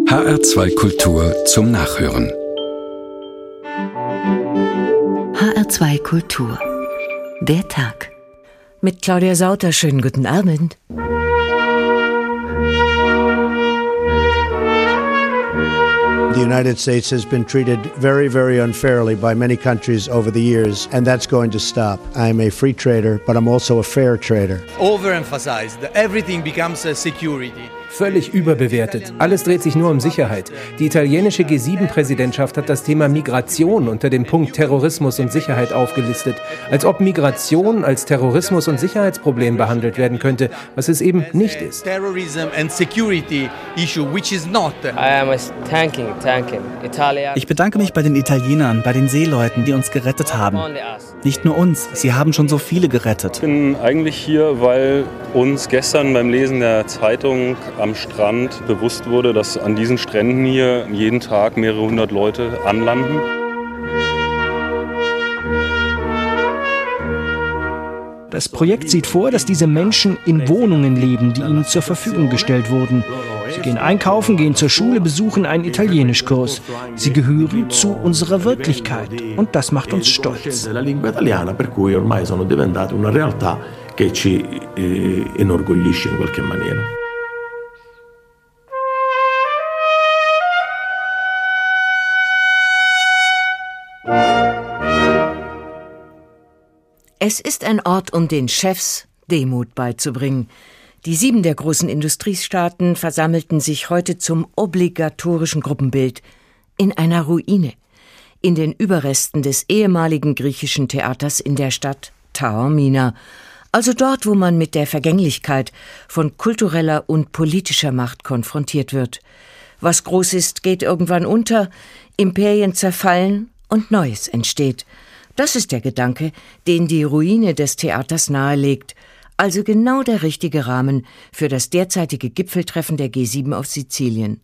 HR2 Kultur zum Nachhören. HR2 Kultur. Der Tag. Mit Claudia Sauter, schönen guten Abend. The United States has been treated very, very unfairly by many countries over the years, and that's going to stop. I'm a free trader, but I'm also a fair trader. Overemphasized. Everything becomes a security. Völlig überbewertet. Alles dreht sich nur um Sicherheit. Die italienische G7-Präsidentschaft hat das Thema Migration unter dem Punkt Terrorismus und Sicherheit aufgelistet. Als ob Migration als Terrorismus- und Sicherheitsproblem behandelt werden könnte, was es eben nicht ist. Terrorism and security issue, which is not. Ich bedanke mich bei den Italienern, bei den Seeleuten, die uns gerettet haben. Nicht nur uns, sie haben schon so viele gerettet. Ich bin eigentlich hier, weil uns gestern beim Lesen der Zeitung am Strand bewusst wurde, dass an diesen Stränden hier jeden Tag mehrere hundert Leute anlanden. Das Projekt sieht vor, dass diese Menschen in Wohnungen leben, die ihnen zur Verfügung gestellt wurden. Sie gehen einkaufen, gehen zur Schule, besuchen einen Italienischkurs. Sie gehören zu unserer Wirklichkeit und das macht uns stolz. Es ist ein Ort, um den Chefs Demut beizubringen. Die 7 der großen Industriestaaten versammelten sich heute zum obligatorischen Gruppenbild in einer Ruine, in den Überresten des ehemaligen griechischen Theaters in der Stadt Taormina, also dort, wo man mit der Vergänglichkeit von kultureller und politischer Macht konfrontiert wird. Was groß ist, geht irgendwann unter, Imperien zerfallen und Neues entsteht. Das ist der Gedanke, den die Ruine des Theaters nahelegt, also genau der richtige Rahmen für das derzeitige Gipfeltreffen der G7 auf Sizilien.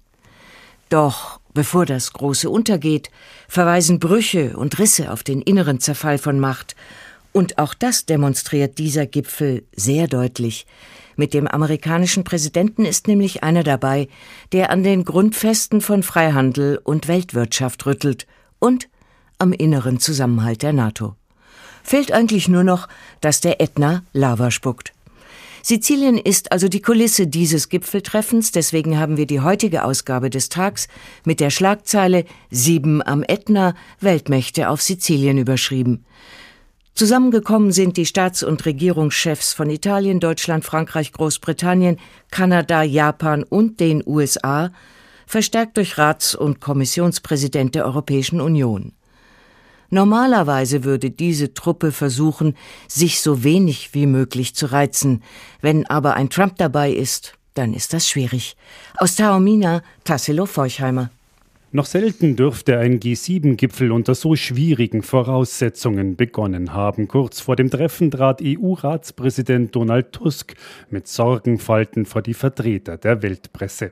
Doch bevor das Große untergeht, verweisen Brüche und Risse auf den inneren Zerfall von Macht. Und auch das demonstriert dieser Gipfel sehr deutlich. Mit dem amerikanischen Präsidenten ist nämlich einer dabei, der an den Grundfesten von Freihandel und Weltwirtschaft rüttelt und am inneren Zusammenhalt der NATO. Fehlt eigentlich nur noch, dass der Ätna Lava spuckt. Sizilien ist also die Kulisse dieses Gipfeltreffens, deswegen haben wir die heutige Ausgabe des Tags mit der Schlagzeile 7 am Ätna, Weltmächte auf Sizilien überschrieben. Zusammengekommen sind die Staats- und Regierungschefs von Italien, Deutschland, Frankreich, Großbritannien, Kanada, Japan und den USA, verstärkt durch Rats- und Kommissionspräsident der Europäischen Union. Normalerweise würde diese Truppe versuchen, sich so wenig wie möglich zu reizen. Wenn aber ein Trump dabei ist, dann ist das schwierig. Aus Taormina, Tassilo Forchheimer. Noch selten dürfte ein G7-Gipfel unter so schwierigen Voraussetzungen begonnen haben. Kurz vor dem Treffen trat EU-Ratspräsident Donald Tusk mit Sorgenfalten vor die Vertreter der Weltpresse.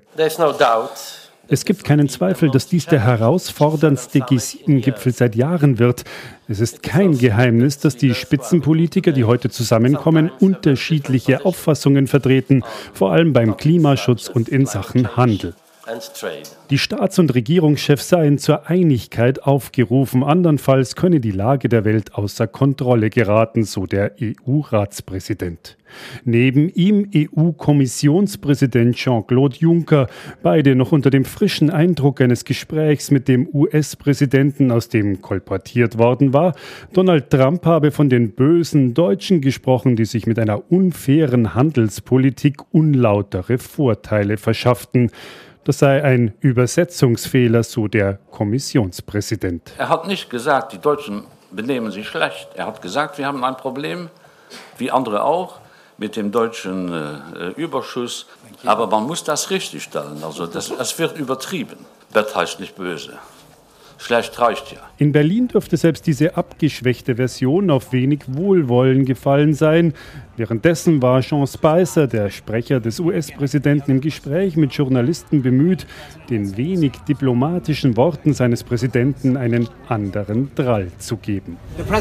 Es gibt keinen Zweifel, dass dies der herausforderndste G7-Gipfel seit Jahren wird. Es ist kein Geheimnis, dass die Spitzenpolitiker, die heute zusammenkommen, unterschiedliche Auffassungen vertreten, vor allem beim Klimaschutz und in Sachen Handel. Die Staats- und Regierungschefs seien zur Einigkeit aufgerufen, andernfalls könne die Lage der Welt außer Kontrolle geraten, so der EU-Ratspräsident. Neben ihm EU-Kommissionspräsident Jean-Claude Juncker, beide noch unter dem frischen Eindruck eines Gesprächs mit dem US-Präsidenten, aus dem kolportiert worden war. Donald Trump habe von den bösen Deutschen gesprochen, die sich mit einer unfairen Handelspolitik unlautere Vorteile verschafften. Das sei ein Übersetzungsfehler, so der Kommissionspräsident. Er hat nicht gesagt, die Deutschen benehmen sich schlecht. Er hat gesagt, wir haben ein Problem, wie andere auch, mit dem deutschen Überschuss. Aber man muss das richtig stellen. Also das wird übertrieben. Das heißt nicht böse. Schlecht reicht ja. In Berlin dürfte selbst diese abgeschwächte Version auf wenig Wohlwollen gefallen sein. Währenddessen war Sean Spicer, der Sprecher des US-Präsidenten, im Gespräch mit Journalisten bemüht, den wenig diplomatischen Worten seines Präsidenten einen anderen Drall zu geben.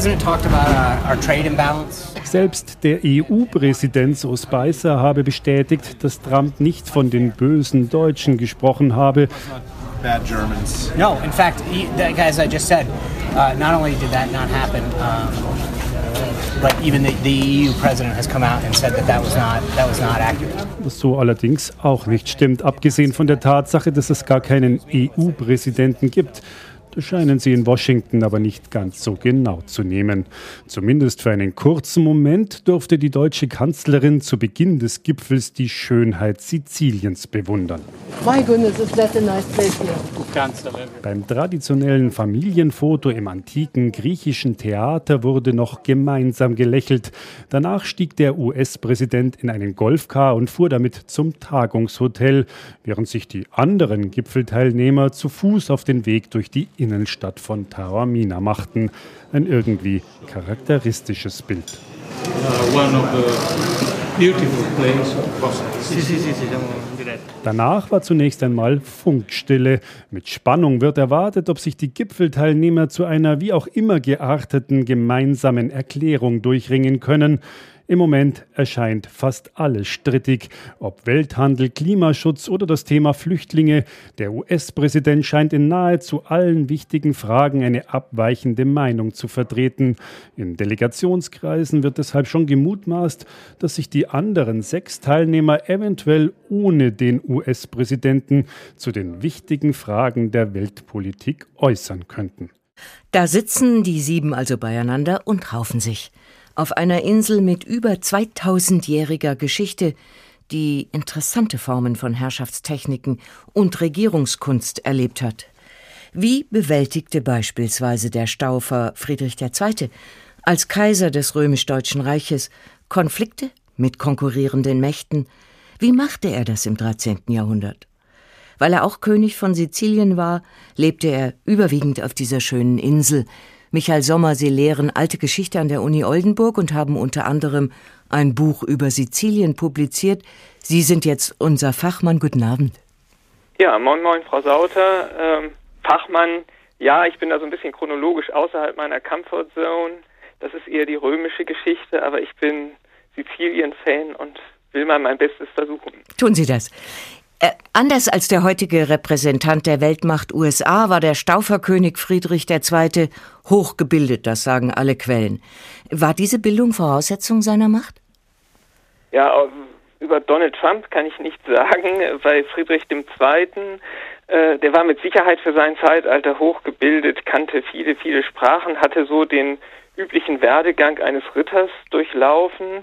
Selbst der EU-Präsident, so Spicer, habe bestätigt, dass Trump nicht von den bösen Deutschen gesprochen habe. Bad Germans. No, in fact, as I just said, not only did that not happen, but even the EU president has come out and said that was not accurate. Was so allerdings auch nicht stimmt, abgesehen von der Tatsache, dass es gar keinen EU-Präsidenten gibt. Das scheinen sie in Washington aber nicht ganz so genau zu nehmen. Zumindest für einen kurzen Moment durfte die deutsche Kanzlerin zu Beginn des Gipfels die Schönheit Siziliens bewundern. My goodness, is that a nice place here. Beim traditionellen Familienfoto im antiken griechischen Theater wurde noch gemeinsam gelächelt. Danach stieg der US-Präsident in einen Golfcar und fuhr damit zum Tagungshotel, während sich die anderen Gipfelteilnehmer zu Fuß auf den Weg durch die Innenstadt von Taormina machten. Ein irgendwie charakteristisches Bild. Danach war zunächst einmal Funkstille. Mit Spannung wird erwartet, ob sich die Gipfelteilnehmer zu einer wie auch immer gearteten gemeinsamen Erklärung durchringen können. Im Moment erscheint fast alles strittig, ob Welthandel, Klimaschutz oder das Thema Flüchtlinge. Der US-Präsident scheint in nahezu allen wichtigen Fragen eine abweichende Meinung zu vertreten. In Delegationskreisen wird deshalb schon gemutmaßt, dass sich die anderen 6 Teilnehmer eventuell ohne den US-Präsidenten zu den wichtigen Fragen der Weltpolitik äußern könnten. Da sitzen die 7 also beieinander und raufen sich. Auf einer Insel mit über 2000-jähriger Geschichte, die interessante Formen von Herrschaftstechniken und Regierungskunst erlebt hat. Wie bewältigte beispielsweise der Staufer Friedrich II. Als Kaiser des römisch-deutschen Reiches Konflikte mit konkurrierenden Mächten? Wie machte er das im 13. Jahrhundert? Weil er auch König von Sizilien war, lebte er überwiegend auf dieser schönen Insel. Michael Sommer, Sie lehren alte Geschichte an der Uni Oldenburg und haben unter anderem ein Buch über Sizilien publiziert. Sie sind jetzt unser Fachmann. Guten Abend. Ja, moin moin, Frau Sauter. Fachmann, ja, ich bin da so ein bisschen chronologisch außerhalb meiner Comfortzone. Das ist eher die römische Geschichte, aber ich bin Sizilien-Fan und will mal mein Bestes versuchen. Tun Sie das. Anders als der heutige Repräsentant der Weltmacht USA war der Stauferkönig Friedrich II. Hochgebildet, das sagen alle Quellen. War diese Bildung Voraussetzung seiner Macht? Ja, über Donald Trump kann ich nichts sagen, weil Friedrich II., der war mit Sicherheit für sein Zeitalter hochgebildet, kannte viele, viele Sprachen, hatte so den üblichen Werdegang eines Ritters durchlaufen.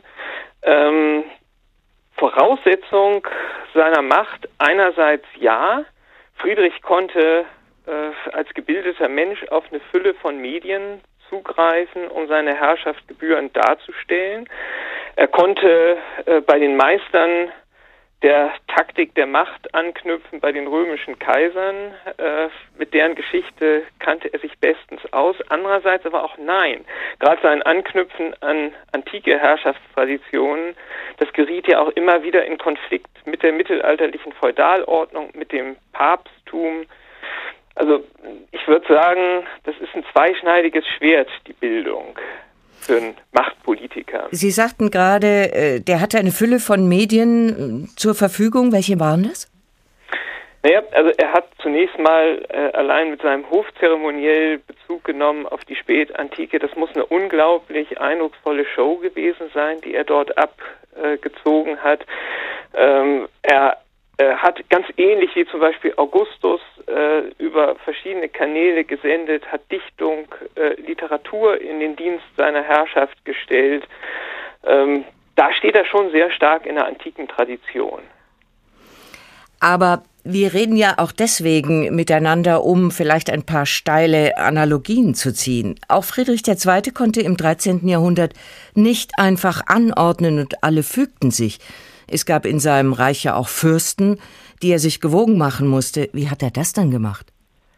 Voraussetzung seiner Macht einerseits ja. Friedrich konnte als gebildeter Mensch auf eine Fülle von Medien zugreifen, um seine Herrschaft gebührend darzustellen. Er konnte bei den Meistern der Taktik der Macht anknüpfen, bei den römischen Kaisern. Mit deren Geschichte kannte er sich bestens aus. Andererseits aber auch nein. Gerade sein Anknüpfen an antike Herrschaftstraditionen, das geriet ja auch immer wieder in Konflikt mit der mittelalterlichen Feudalordnung, mit dem Papsttum. Also ich würde sagen, das ist ein zweischneidiges Schwert, die Bildung für einen Machtpolitiker. Sie sagten gerade, der hatte eine Fülle von Medien zur Verfügung. Welche waren das? Naja, also er hat zunächst mal allein mit seinem Hofzeremoniell Bezug genommen auf die Spätantike. Das muss eine unglaublich eindrucksvolle Show gewesen sein, die er dort abgezogen hat. Er hat ganz ähnlich wie zum Beispiel Augustus über verschiedene Kanäle gesendet, hat Dichtung, Literatur in den Dienst seiner Herrschaft gestellt. Da steht er schon sehr stark in der antiken Tradition. Aber wir reden ja auch deswegen miteinander, um vielleicht ein paar steile Analogien zu ziehen. Auch Friedrich II. Konnte im 13. Jahrhundert nicht einfach anordnen und alle fügten sich. Es gab in seinem Reich ja auch Fürsten, die er sich gewogen machen musste. Wie hat er das dann gemacht?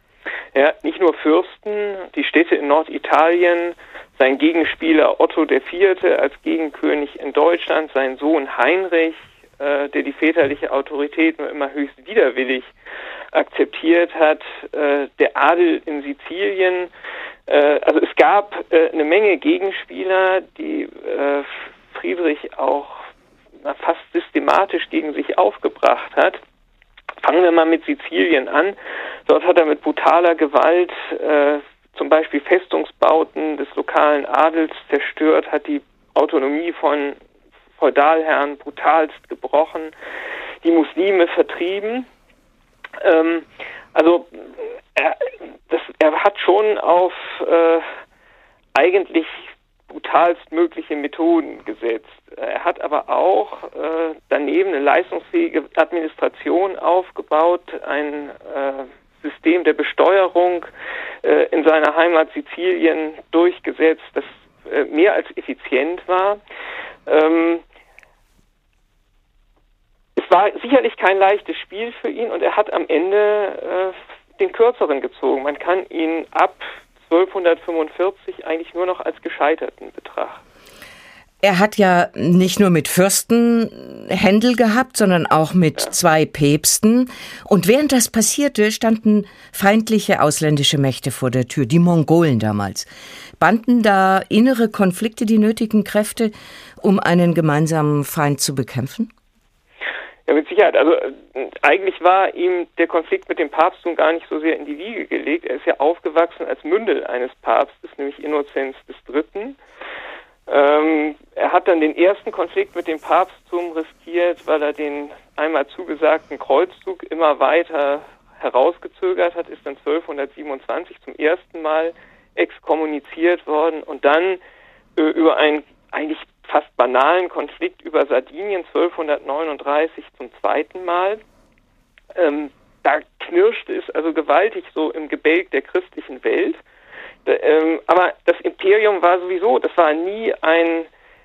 Ja, nicht nur Fürsten, die Städte in Norditalien, sein Gegenspieler Otto IV. Als Gegenkönig in Deutschland, sein Sohn Heinrich, der die väterliche Autorität nur immer höchst widerwillig akzeptiert hat, der Adel in Sizilien. Also es gab eine Menge Gegenspieler, die Friedrich auch fast systematisch gegen sich aufgebracht hat. Fangen wir mal mit Sizilien an. Dort hat er mit brutaler Gewalt zum Beispiel Festungsbauten des lokalen Adels zerstört, hat die Autonomie von Feudalherren brutalst gebrochen, die Muslime vertrieben. Also er hat schon auf eigentlich brutalstmögliche Methoden gesetzt. Er hat aber auch daneben eine leistungsfähige Administration aufgebaut, ein System der Besteuerung in seiner Heimat Sizilien durchgesetzt, das mehr als effizient war. Es war sicherlich kein leichtes Spiel für ihn und er hat am Ende den Kürzeren gezogen. Man kann ihn ab 1245 eigentlich nur noch als Gescheiterten betrachten. Er hat ja nicht nur mit Fürsten Händel gehabt, sondern auch mit 2 Päpsten. Und während das passierte, standen feindliche ausländische Mächte vor der Tür, die Mongolen damals. Banden da innere Konflikte die nötigen Kräfte, um einen gemeinsamen Feind zu bekämpfen? Ja, mit Sicherheit. Also eigentlich war ihm der Konflikt mit dem Papsttum gar nicht so sehr in die Wiege gelegt. Er ist ja aufgewachsen als Mündel eines Papstes, nämlich Innozenz III. Er hat dann den ersten Konflikt mit dem Papsttum riskiert, weil er den einmal zugesagten Kreuzzug immer weiter herausgezögert hat, ist dann 1227 zum ersten Mal exkommuniziert worden und dann über einen eigentlich fast banalen Konflikt über Sardinien 1239 zum zweiten Mal. Da knirschte es also gewaltig so im Gebälk der christlichen Welt. Aber das Imperium war sowieso, das war nie ein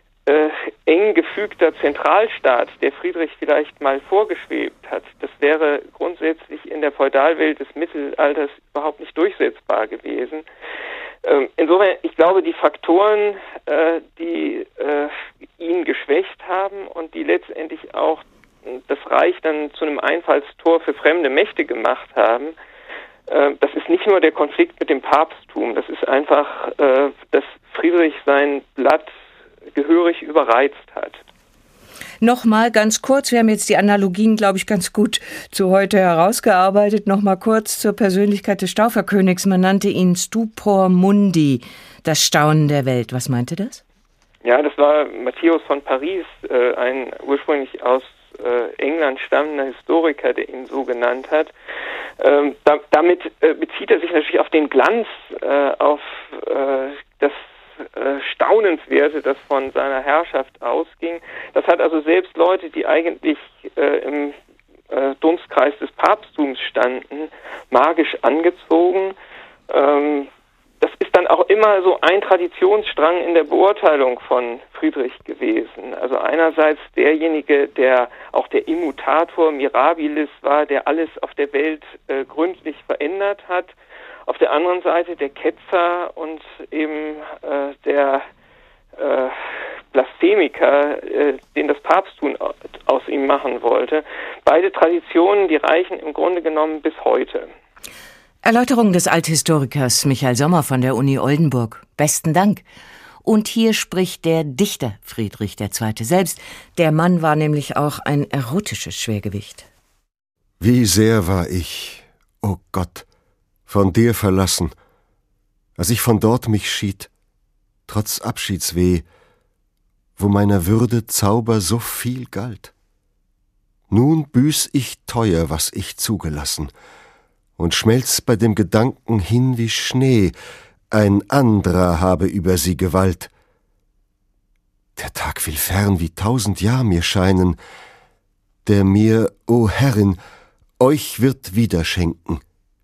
eng gefügter Zentralstaat, der Friedrich vielleicht mal vorgeschwebt hat. Das wäre grundsätzlich in der Feudalwelt des Mittelalters überhaupt nicht durchsetzbar gewesen. Insofern, ich glaube, die Faktoren, die ihn geschwächt haben und die letztendlich auch das Reich dann zu einem Einfallstor für fremde Mächte gemacht haben, das ist nicht nur der Konflikt mit dem Papsttum, das ist einfach, dass Friedrich sein Blatt gehörig überreizt hat. Nochmal ganz kurz, wir haben jetzt die Analogien, glaube ich, ganz gut zu heute herausgearbeitet. Nochmal kurz zur Persönlichkeit des Stauferkönigs. Man nannte ihn Stupor Mundi, das Staunen der Welt. Was meinte das? Ja, das war Matthäus von Paris, ein ursprünglich aus England stammender Historiker, der ihn so genannt hat. Damit bezieht er sich natürlich auf den Glanz, auf das Staunenswerte, das von seiner Herrschaft ausging. Das hat also selbst Leute, die eigentlich im Dunstkreis des Papsttums standen, magisch angezogen. Das ist dann auch immer so ein Traditionsstrang in der Beurteilung von Friedrich gewesen. Also einerseits derjenige, der auch der Immutator Mirabilis war, der alles auf der Welt gründlich verändert hat. Auf der anderen Seite der Ketzer und eben der Blasphemiker, den das Papsttum aus ihm machen wollte. Beide Traditionen, die reichen im Grunde genommen bis heute. Erläuterung des Althistorikers Michael Sommer von der Uni Oldenburg. Besten Dank. Und hier spricht der Dichter Friedrich II. Selbst. Der Mann war nämlich auch ein erotisches Schwergewicht. Wie sehr war ich, o Gott, von dir verlassen, als ich von dort mich schied, trotz Abschiedsweh, wo meiner Würde Zauber so viel galt. Nun büß ich teuer, was ich zugelassen, und schmelz bei dem Gedanken hin wie Schnee, ein anderer habe über sie Gewalt. Der Tag will fern wie 1000 Jahr mir scheinen, der mir, o Herrin, euch wird wiederschenken.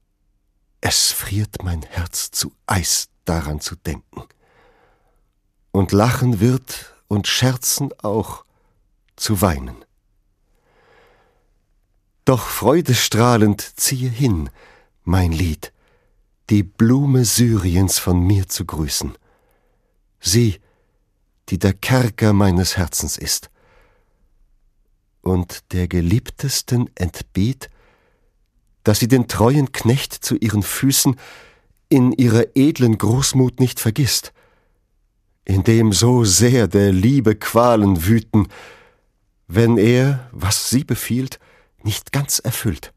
Es friert mein Herz zu Eis, daran zu denken. Und lachen wird und scherzen auch zu weinen. Doch freudestrahlend ziehe hin, mein Lied, die Blume Syriens von mir zu grüßen. Sie, die der Kerker meines Herzens ist. Und der Geliebtesten entbiet, dass sie den treuen Knecht zu ihren Füßen in ihrer edlen Großmut nicht vergisst, in dem so sehr der Liebe Qualen wüten, wenn er, was sie befiehlt, nicht ganz erfüllt.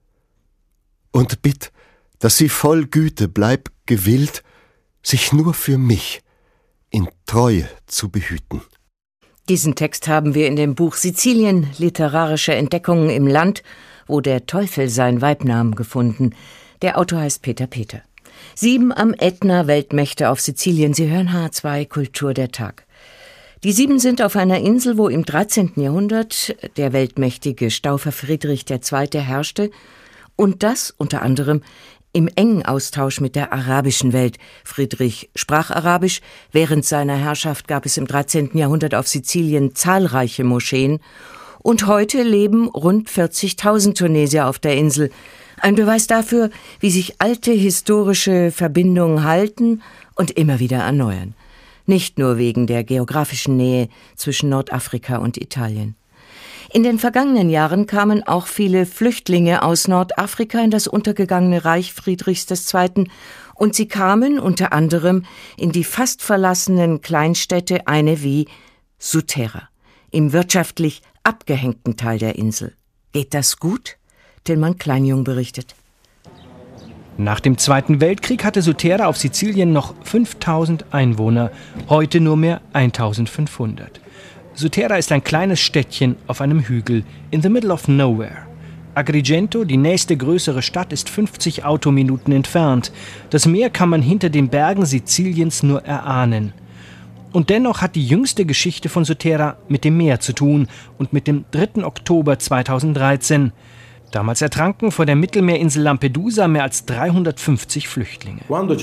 Und bitt, dass sie voll Güte bleib gewillt, sich nur für mich in Treue zu behüten. Diesen Text haben wir in dem Buch Sizilien, literarische Entdeckungen im Land, wo der Teufel sein Weib nahm, gefunden. Der Autor heißt Peter Peter. 7 am Ätna, Weltmächte auf Sizilien. Sie hören H2 Kultur der Tag. Die 7 sind auf einer Insel, wo im 13. Jahrhundert der weltmächtige Staufer Friedrich II. Herrschte und das unter anderem im engen Austausch mit der arabischen Welt. Friedrich sprach Arabisch. Während seiner Herrschaft gab es im 13. Jahrhundert auf Sizilien zahlreiche Moscheen. Und heute leben rund 40.000 Tunesier auf der Insel. Ein Beweis dafür, wie sich alte historische Verbindungen halten und immer wieder erneuern. Nicht nur wegen der geografischen Nähe zwischen Nordafrika und Italien. In den vergangenen Jahren kamen auch viele Flüchtlinge aus Nordafrika in das untergegangene Reich Friedrichs II. Und sie kamen unter anderem in die fast verlassenen Kleinstädte, eine wie Sutera, im wirtschaftlich abgehängten Teil der Insel. Geht das gut? Tillmann Kleinjung berichtet. Nach dem Zweiten Weltkrieg hatte Sutera auf Sizilien noch 5.000 Einwohner, heute nur mehr 1.500. Sutera ist ein kleines Städtchen auf einem Hügel, in the middle of nowhere. Agrigento, die nächste größere Stadt, ist 50 Autominuten entfernt. Das Meer kann man hinter den Bergen Siziliens nur erahnen. Und dennoch hat die jüngste Geschichte von Sutera mit dem Meer zu tun und mit dem 3. Oktober 2013. Damals ertranken vor der Mittelmeerinsel Lampedusa mehr als 350 Flüchtlinge.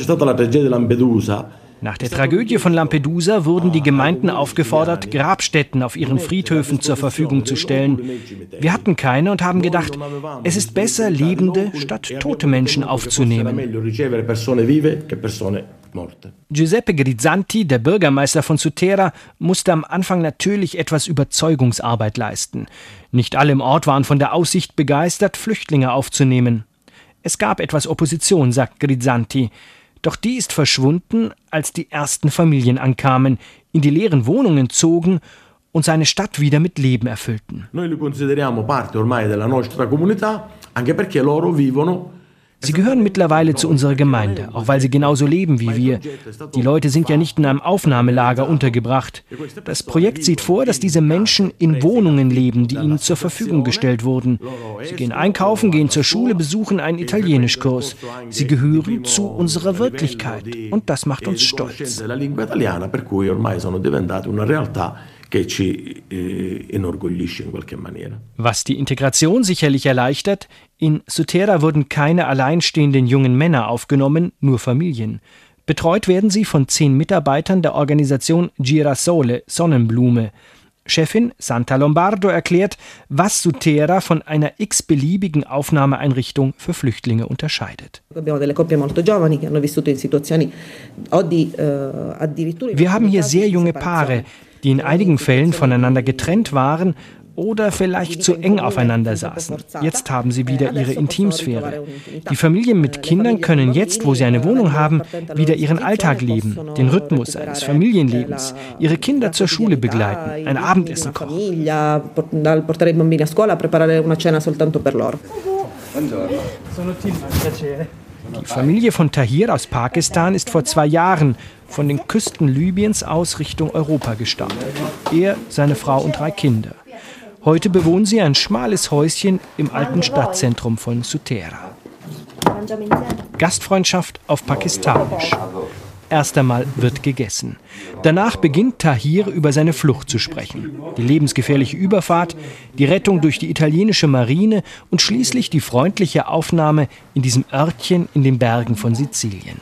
Nach der Tragödie von Lampedusa wurden die Gemeinden aufgefordert, Grabstätten auf ihren Friedhöfen zur Verfügung zu stellen. Wir hatten keine und haben gedacht, es ist besser, lebende statt tote Menschen aufzunehmen. Giuseppe Grisanti, der Bürgermeister von Sutera, musste am Anfang natürlich etwas Überzeugungsarbeit leisten. Nicht alle im Ort waren von der Aussicht begeistert, Flüchtlinge aufzunehmen. Es gab etwas Opposition, sagt Grisanti. Doch die ist verschwunden, als die ersten Familien ankamen, in die leeren Wohnungen zogen und seine Stadt wieder mit Leben erfüllten. Sie gehören mittlerweile zu unserer Gemeinde, auch weil sie genauso leben wie wir. Die Leute sind ja nicht in einem Aufnahmelager untergebracht. Das Projekt sieht vor, dass diese Menschen in Wohnungen leben, die ihnen zur Verfügung gestellt wurden. Sie gehen einkaufen, gehen zur Schule, besuchen einen Italienischkurs. Sie gehören zu unserer Wirklichkeit und das macht uns stolz. Was die Integration sicherlich erleichtert, in Sutera wurden keine alleinstehenden jungen Männer aufgenommen, nur Familien. Betreut werden sie von 10 Mitarbeitern der Organisation Girasole, Sonnenblume. Chefin Santa Lombardo erklärt, was Sutera von einer x-beliebigen Aufnahmeeinrichtung für Flüchtlinge unterscheidet. Wir haben hier sehr junge Paare, die in einigen Fällen voneinander getrennt waren oder vielleicht zu eng aufeinander saßen. Jetzt haben sie wieder ihre Intimsphäre. Die Familien mit Kindern können jetzt, wo sie eine Wohnung haben, wieder ihren Alltag leben, den Rhythmus eines Familienlebens, ihre Kinder zur Schule begleiten, ein Abendessen kochen. Die Familie von Tahir aus Pakistan ist vor 2 Jahren von den Küsten Libyens aus Richtung Europa gestartet. Er, seine Frau und 3 Kinder. Heute bewohnen sie ein schmales Häuschen im alten Stadtzentrum von Sutera. Gastfreundschaft auf Pakistanisch. Erst einmal wird gegessen. Danach beginnt Tahir über seine Flucht zu sprechen. Die lebensgefährliche Überfahrt, die Rettung durch die italienische Marine und schließlich die freundliche Aufnahme in diesem Örtchen in den Bergen von Sizilien.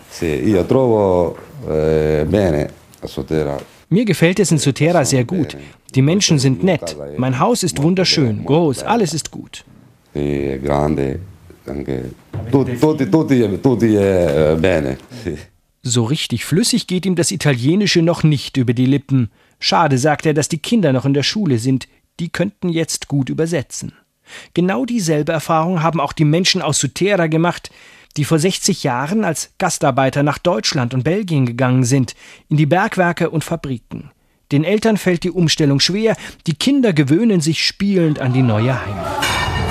Mir gefällt es in Sutera sehr gut. Die Menschen sind nett. Mein Haus ist wunderschön, groß, alles ist gut. Danke. Tutti bene. So richtig flüssig geht ihm das Italienische noch nicht über die Lippen. Schade, sagt er, dass die Kinder noch in der Schule sind. Die könnten jetzt gut übersetzen. Genau dieselbe Erfahrung haben auch die Menschen aus Sutera gemacht, die vor 60 Jahren als Gastarbeiter nach Deutschland und Belgien gegangen sind, in die Bergwerke und Fabriken. Den Eltern fällt die Umstellung schwer, die Kinder gewöhnen sich spielend an die neue Heimat.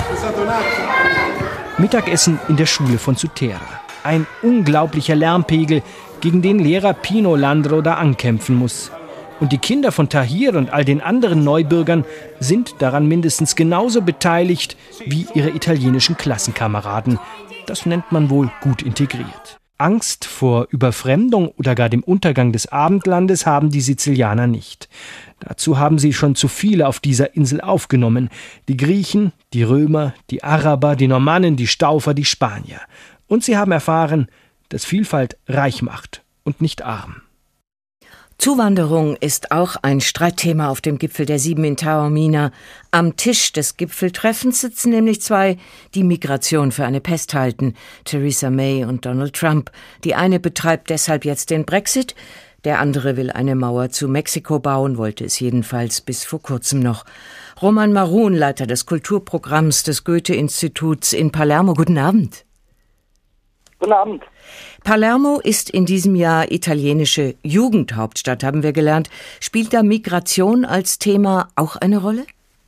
Mittagessen in der Schule von Sutera. Ein unglaublicher Lärmpegel, gegen den Lehrer Pino Landro da ankämpfen muss. Und die Kinder von Tahir und all den anderen Neubürgern sind daran mindestens genauso beteiligt wie ihre italienischen Klassenkameraden. Das nennt man wohl gut integriert. Angst vor Überfremdung oder gar dem Untergang des Abendlandes haben die Sizilianer nicht. Dazu haben sie schon zu viele auf dieser Insel aufgenommen. Die Griechen, die Römer, die Araber, die Normannen, die Staufer, die Spanier. Und sie haben erfahren, dass Vielfalt reich macht und nicht arm. Zuwanderung ist auch ein Streitthema auf dem Gipfel der 7 in Taormina. Am Tisch des Gipfeltreffens sitzen nämlich zwei, die Migration für eine Pest halten, Theresa May und Donald Trump. Die eine betreibt deshalb jetzt den Brexit, der andere will eine Mauer zu Mexiko bauen, wollte es jedenfalls bis vor kurzem noch. Roman Marun, Leiter des Kulturprogramms des Goethe-Instituts in Palermo. Guten Abend. Guten Abend. Palermo ist in diesem Jahr italienische Jugendhauptstadt, haben wir gelernt. Spielt da Migration als Thema auch eine Rolle?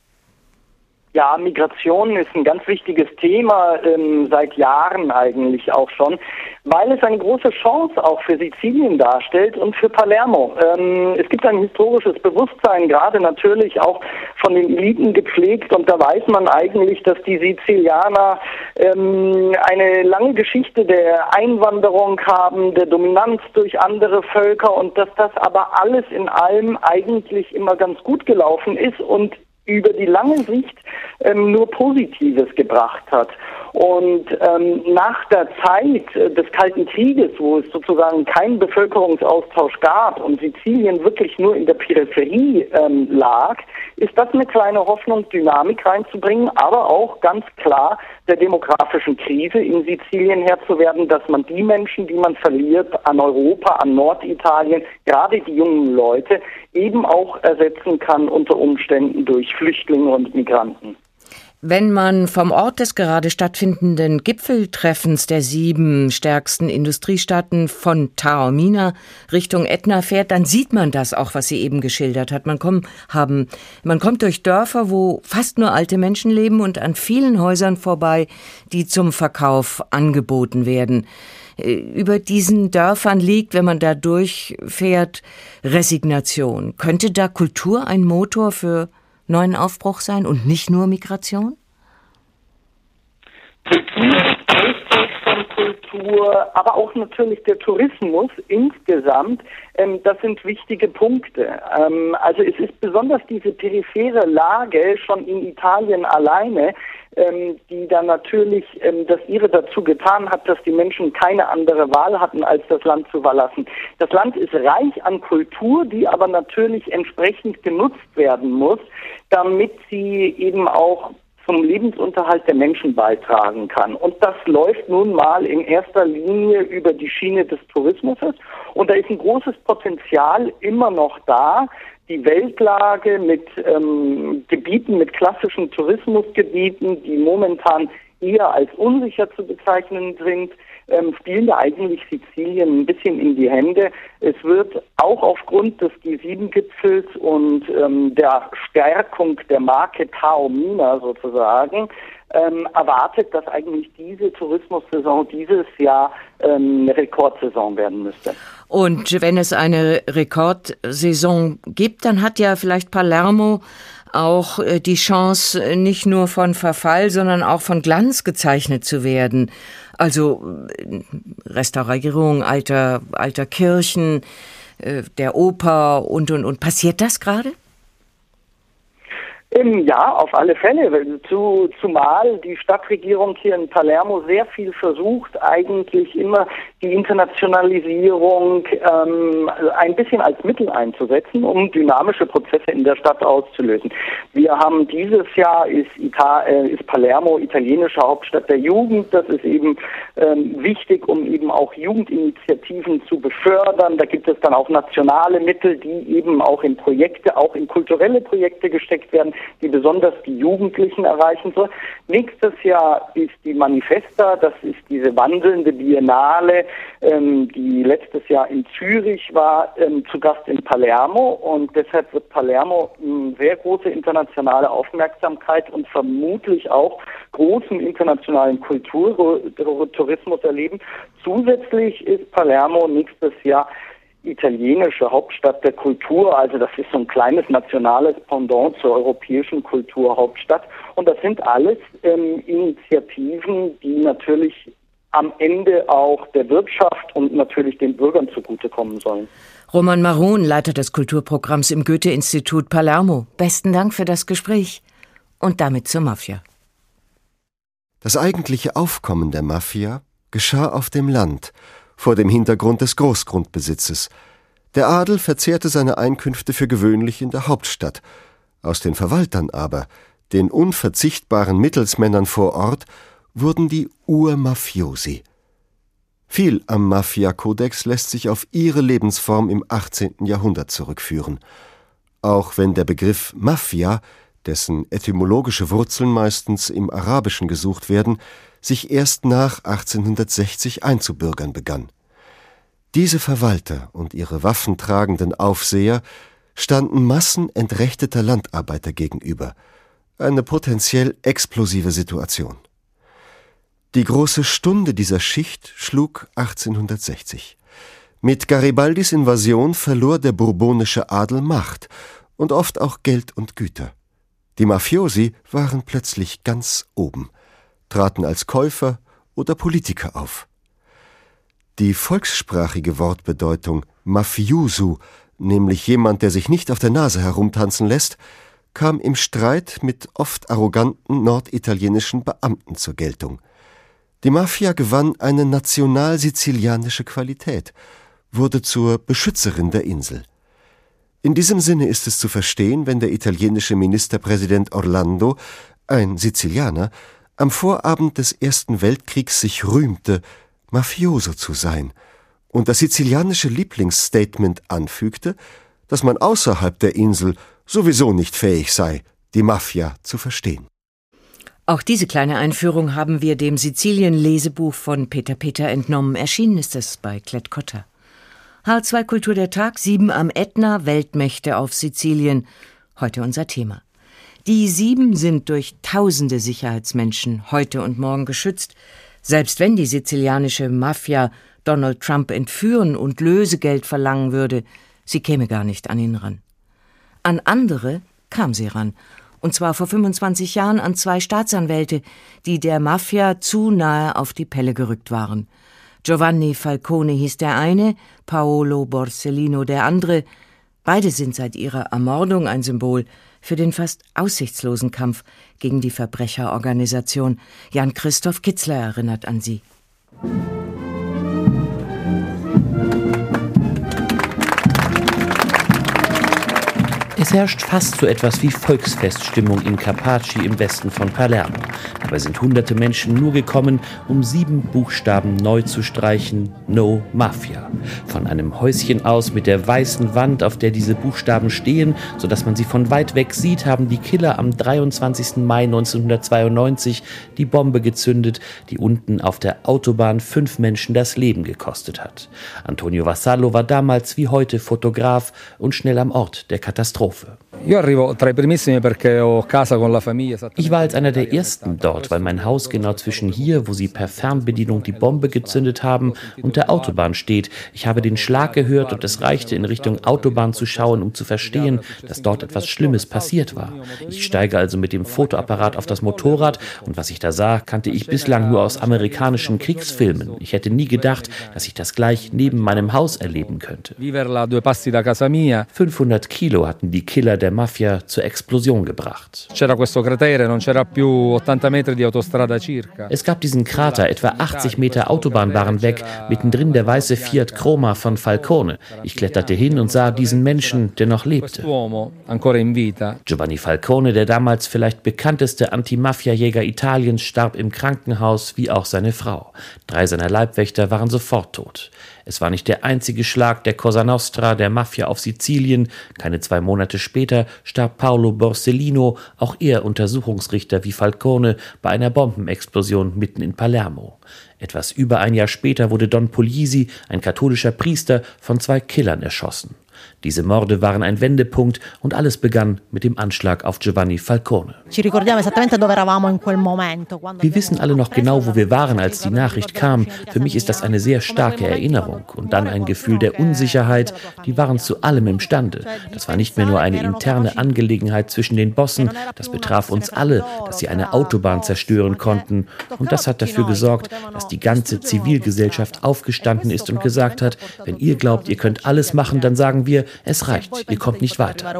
Ja, Migration ist ein ganz wichtiges Thema, seit Jahren eigentlich auch schon, weil es eine große Chance auch für Sizilien darstellt und für Palermo. Es gibt ein historisches Bewusstsein, gerade natürlich auch von den Eliten gepflegt, und da weiß man eigentlich, dass die Sizilianer eine lange Geschichte der Einwanderung haben, der Dominanz durch andere Völker, und dass das aber alles in allem eigentlich immer ganz gut gelaufen ist und über die lange Sicht nur Positives gebracht hat. Und nach der Zeit des Kalten Krieges, wo es sozusagen keinen Bevölkerungsaustausch gab und Sizilien wirklich nur in der Peripherie lag, ist das eine kleine Hoffnung, Dynamik reinzubringen, aber auch ganz klar der demografischen Krise in Sizilien Herr zu werden, dass man die Menschen, die man verliert an Europa, an Norditalien, gerade die jungen Leute, eben auch ersetzen kann unter Umständen durch Flüchtlinge und Migranten. Wenn man vom Ort des gerade stattfindenden Gipfeltreffens der 7 stärksten Industriestaaten von Taormina Richtung Etna fährt, dann sieht man das auch, was Sie eben geschildert hat. Man kommt durch Dörfer, wo fast nur alte Menschen leben, und an vielen Häusern vorbei, die zum Verkauf angeboten werden. Über diesen Dörfern liegt, wenn man da durchfährt, Resignation. Könnte da Kultur ein Motor für neuen Aufbruch sein und nicht nur Migration? Austausch von Kultur, aber auch natürlich der Tourismus insgesamt, das sind wichtige Punkte. Also es ist besonders diese periphere Lage schon in Italien alleine, die dann natürlich das ihre dazu getan hat, dass die Menschen keine andere Wahl hatten, als das Land zu verlassen. Das Land ist reich an Kultur, die aber natürlich entsprechend genutzt werden muss, damit sie eben auch zum Lebensunterhalt der Menschen beitragen kann. Und das läuft nun mal in erster Linie über die Schiene des Tourismus. Und da ist ein großes Potenzial immer noch da, die Weltlage mit Gebieten, mit klassischen Tourismusgebieten, die momentan eher als unsicher zu bezeichnen sind, spielen da eigentlich Sizilien ein bisschen in die Hände. Es wird auch aufgrund des G7-Gipfels und der Stärkung der Marke Taormina sozusagen erwartet, dass eigentlich diese Tourismussaison dieses Jahr eine Rekordsaison werden müsste. Und wenn es eine Rekordsaison gibt, dann hat ja vielleicht Palermo auch die Chance, nicht nur von Verfall, sondern auch von Glanz gezeichnet zu werden. Also Restaurierung alter Kirchen, der Oper und. Passiert das gerade? Ja, auf alle Fälle. Zumal die Stadtregierung hier in Palermo sehr viel versucht, eigentlich immer die Internationalisierung ein bisschen als Mittel einzusetzen, um dynamische Prozesse in der Stadt auszulösen. Wir haben dieses Jahr ist Palermo italienische Hauptstadt der Jugend. Das ist eben wichtig, um eben auch Jugendinitiativen zu befördern. Da gibt es dann auch nationale Mittel, die eben auch in Projekte, auch in kulturelle Projekte gesteckt werden, die besonders die Jugendlichen erreichen soll. Nächstes Jahr ist die Manifesta, das ist diese wandelnde Biennale, die letztes Jahr in Zürich war, zu Gast in Palermo, und deshalb wird Palermo sehr große internationale Aufmerksamkeit und vermutlich auch großen internationalen Kulturtourismus erleben. Zusätzlich ist Palermo nächstes Jahr italienische Hauptstadt der Kultur, also das ist so ein kleines nationales Pendant zur europäischen Kulturhauptstadt, und das sind alles Initiativen, die natürlich am Ende auch der Wirtschaft und natürlich den Bürgern zugutekommen sollen. Roman Maron, Leiter des Kulturprogramms im Goethe-Institut Palermo. Besten Dank für das Gespräch. Und damit zur Mafia. Das eigentliche Aufkommen der Mafia geschah auf dem Land, vor dem Hintergrund des Großgrundbesitzes. Der Adel verzehrte seine Einkünfte für gewöhnlich in der Hauptstadt. Aus den Verwaltern aber, den unverzichtbaren Mittelsmännern vor Ort, wurden die Urmafiosi. Viel am Mafia-Kodex lässt sich auf ihre Lebensform im 18. Jahrhundert zurückführen. Auch wenn der Begriff Mafia, dessen etymologische Wurzeln meistens im Arabischen gesucht werden, sich erst nach 1860 einzubürgern begann. Diese Verwalter und ihre waffentragenden Aufseher standen Massen entrechteter Landarbeiter gegenüber. Eine potenziell explosive Situation. Die große Stunde dieser Schicht schlug 1860. Mit Garibaldis Invasion verlor der bourbonische Adel Macht und oft auch Geld und Güter. Die Mafiosi waren plötzlich ganz oben, traten als Käufer oder Politiker auf. Die volkssprachige Wortbedeutung Mafioso, nämlich jemand, der sich nicht auf der Nase herumtanzen lässt, kam im Streit mit oft arroganten norditalienischen Beamten zur Geltung. Die Mafia gewann eine national-sizilianische Qualität, wurde zur Beschützerin der Insel. In diesem Sinne ist es zu verstehen, wenn der italienische Ministerpräsident Orlando, ein Sizilianer, am Vorabend des Ersten Weltkriegs sich rühmte, Mafioso zu sein, und das sizilianische Lieblingsstatement anfügte, dass man außerhalb der Insel sowieso nicht fähig sei, die Mafia zu verstehen. Auch diese kleine Einführung haben wir dem Sizilien-Lesebuch von Peter Peter entnommen. Erschienen ist es bei Klett-Cotta. H2 Kultur der Tag, 7 am Ätna, Weltmächte auf Sizilien. Heute unser Thema. Die 7 sind durch tausende Sicherheitsmenschen heute und morgen geschützt. Selbst wenn die sizilianische Mafia Donald Trump entführen und Lösegeld verlangen würde, sie käme gar nicht an ihn ran. An andere kam sie ran. Und zwar vor 25 Jahren an 2 Staatsanwälte, die der Mafia zu nahe auf die Pelle gerückt waren. Giovanni Falcone hieß der eine, Paolo Borsellino der andere. Beide sind seit ihrer Ermordung ein Symbol für den fast aussichtslosen Kampf gegen die Verbrecherorganisation. Jan-Christoph Kitzler erinnert an sie. Es herrscht fast so etwas wie Volksfeststimmung in Capaci im Westen von Palermo. Dabei sind hunderte Menschen nur gekommen, um 7 Buchstaben neu zu streichen: No Mafia. Von einem Häuschen aus mit der weißen Wand, auf der diese Buchstaben stehen, sodass man sie von weit weg sieht, haben die Killer am 23. Mai 1992 die Bombe gezündet, die unten auf der Autobahn 5 Menschen das Leben gekostet hat. Antonio Vassallo war damals wie heute Fotograf und schnell am Ort der Katastrophe. Ich war als einer der ersten dort, weil mein Haus genau zwischen hier, wo sie per Fernbedienung die Bombe gezündet haben, und der Autobahn steht. Ich habe den Schlag gehört und es reichte, in Richtung Autobahn zu schauen, um zu verstehen, dass dort etwas Schlimmes passiert war. Ich steige also mit dem Fotoapparat auf das Motorrad und was ich da sah, kannte ich bislang nur aus amerikanischen Kriegsfilmen. Ich hätte nie gedacht, dass ich das gleich neben meinem Haus erleben könnte. 500 Kilo hatten die Killer der der Mafia zur Explosion gebracht. Es gab diesen Krater, etwa 80 Meter Autobahnbahn weg, mittendrin der weiße Fiat Croma von Falcone. Ich kletterte hin und sah diesen Menschen, der noch lebte. Giovanni Falcone, der damals vielleicht bekannteste Anti-Mafia-Jäger Italiens, starb im Krankenhaus, wie auch seine Frau. 3 seiner Leibwächter waren sofort tot. Es war nicht der einzige Schlag der Cosa Nostra, der Mafia auf Sizilien. Keine 2 Monate später starb Paolo Borsellino, auch er Untersuchungsrichter wie Falcone, bei einer Bombenexplosion mitten in Palermo. Etwas über ein Jahr später wurde Don Puglisi, ein katholischer Priester, von 2 Killern erschossen. Diese Morde waren ein Wendepunkt und alles begann mit dem Anschlag auf Giovanni Falcone. Wir wissen alle noch genau, wo wir waren, als die Nachricht kam. Für mich ist das eine sehr starke Erinnerung. Und dann ein Gefühl der Unsicherheit. Die waren zu allem imstande. Das war nicht mehr nur eine interne Angelegenheit zwischen den Bossen. Das betraf uns alle, dass sie eine Autobahn zerstören konnten. Und das hat dafür gesorgt, dass die ganze Zivilgesellschaft aufgestanden ist und gesagt hat, wenn ihr glaubt, ihr könnt alles machen, dann sagen wir, es reicht, ihr kommt nicht weiter.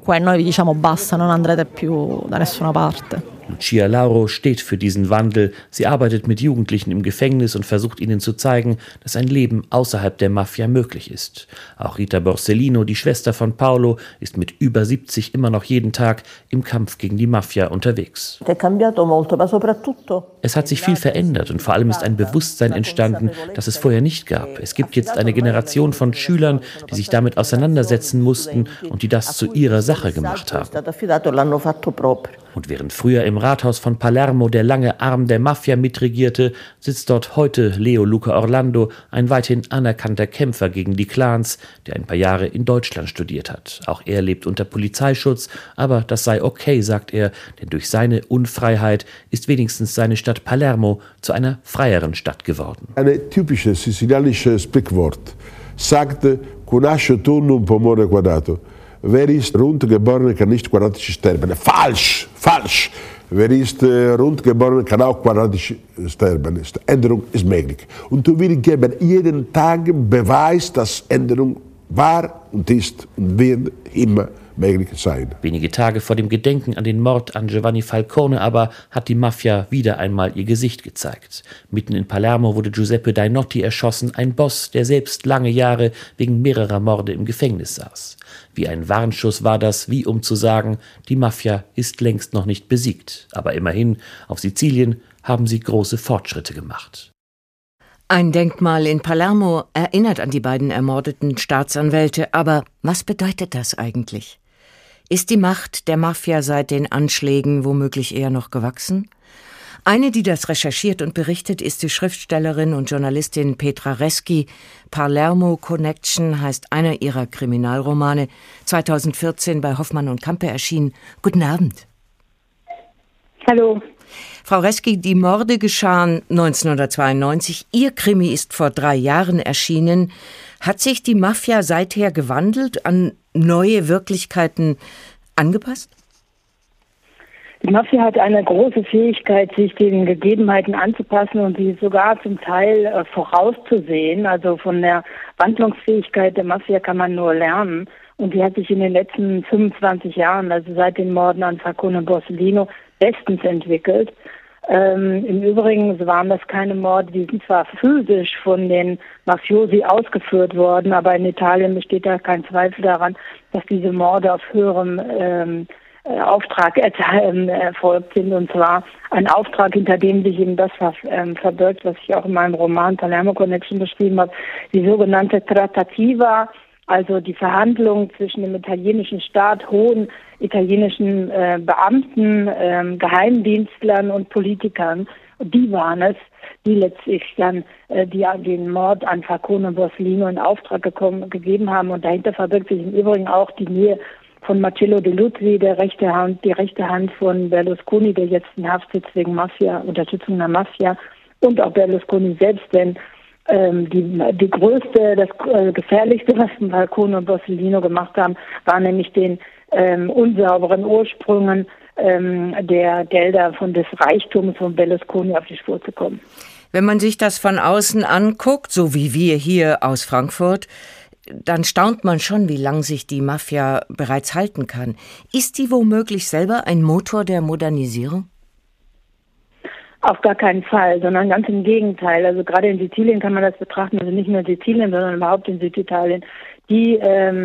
Lucia Lauro steht für diesen Wandel. Sie arbeitet mit Jugendlichen im Gefängnis und versucht ihnen zu zeigen, dass ein Leben außerhalb der Mafia möglich ist. Auch Rita Borsellino, die Schwester von Paolo, ist mit über 70 immer noch jeden Tag im Kampf gegen die Mafia unterwegs. Es hat sich viel verändert und vor allem ist ein Bewusstsein entstanden, das es vorher nicht gab. Es gibt jetzt eine Generation von Schülern, die sich damit auseinandersetzen mussten und die das zu ihrer Sache gemacht haben. Und während früher im Rathaus von Palermo der lange Arm der Mafia mitregierte, sitzt dort heute Leo Luca Orlando, ein weithin anerkannter Kämpfer gegen die Clans, der ein paar Jahre in Deutschland studiert hat. Auch er lebt unter Polizeischutz, aber das sei okay, sagt er, denn durch seine Unfreiheit ist wenigstens seine Stadt Palermo zu einer freieren Stadt geworden. Ein typisches sizilianisches Sprichwort sagt, "Conosce tu un pomone quadrato." Wer ist rund geboren, kann nicht quadratisch sterben. Falsch, falsch. Wer ist rund geboren, kann auch quadratisch sterben. Änderung ist möglich. Und wir geben jeden Tag Beweis, dass Änderung war und ist und wird immer möglich sein. Wenige Tage vor dem Gedenken an den Mord an Giovanni Falcone aber hat die Mafia wieder einmal ihr Gesicht gezeigt. Mitten in Palermo wurde Giuseppe Dainotti erschossen, ein Boss, der selbst lange Jahre wegen mehrerer Morde im Gefängnis saß. Wie ein Warnschuss war das, wie um zu sagen, die Mafia ist längst noch nicht besiegt. Aber immerhin, auf Sizilien haben sie große Fortschritte gemacht. Ein Denkmal in Palermo erinnert an die beiden ermordeten Staatsanwälte. Aber was bedeutet das eigentlich? Ist die Macht der Mafia seit den Anschlägen womöglich eher noch gewachsen? Eine, die das recherchiert und berichtet, ist die Schriftstellerin und Journalistin Petra Reschi. Palermo Connection heißt einer ihrer Kriminalromane, 2014 bei Hoffmann und Campe erschienen. Guten Abend. Hallo. Frau Reschi, die Morde geschahen 1992. Ihr Krimi ist vor 3 Jahren erschienen. Hat sich die Mafia seither gewandelt, an neue Wirklichkeiten angepasst? Die Mafia hat eine große Fähigkeit, sich den Gegebenheiten anzupassen und sie sogar zum Teil vorauszusehen. Also von der Wandlungsfähigkeit der Mafia kann man nur lernen. Und die hat sich in den letzten 25 Jahren, also seit den Morden an Falcone und Borsellino, bestens entwickelt. Im Übrigen waren das keine Morde, die sind zwar physisch von den Mafiosi ausgeführt worden, aber in Italien besteht da kein Zweifel daran, dass diese Morde auf höherem Auftrag erfolgt sind, und zwar ein Auftrag, hinter dem sich eben das verbirgt, was ich auch in meinem Roman Palermo Connection beschrieben habe, die sogenannte Trattativa, also die Verhandlung zwischen dem italienischen Staat, hohen italienischen Beamten, Geheimdienstlern und Politikern. Die waren es, die letztlich dann den Mord an Falcone und Borsellino in Auftrag gegeben haben. Und dahinter verbirgt sich im Übrigen auch die Nähe von Marcello De Luzzi, die rechte Hand von Berlusconi, der jetzt in Haft sitzt wegen Unterstützung der Mafia, und auch Berlusconi selbst, denn die größte, das gefährlichste, was Falcone und Borsellino gemacht haben, war nämlich den unsauberen Ursprüngen der Gelder des Reichtums von Berlusconi auf die Spur zu kommen. Wenn man sich das von außen anguckt, so wie wir hier aus Frankfurt, dann staunt man schon, wie lang sich die Mafia bereits halten kann. Ist die womöglich selber ein Motor der Modernisierung? Auf gar keinen Fall, sondern ganz im Gegenteil. Also gerade in Sizilien kann man das betrachten, also nicht nur in Sizilien, sondern überhaupt in Süditalien. Die